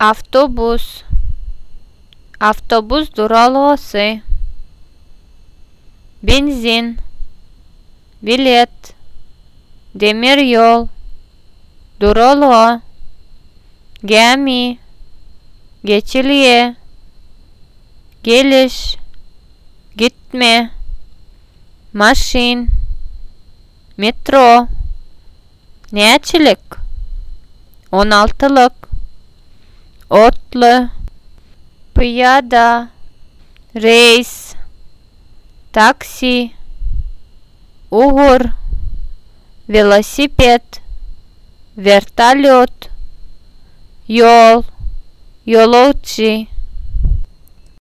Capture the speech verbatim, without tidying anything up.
Автобус. Автобус duralosi. Benzin. Bilet. Demiryol. Duralo. Gemi. Geçiliye. Geliş. Gitme. Maşin. Metro. Neçilik. On altılık. Otlu. Piyada. Reis. Taksi. Угор. Велосипед. Вертолет. Yol. Yolcu.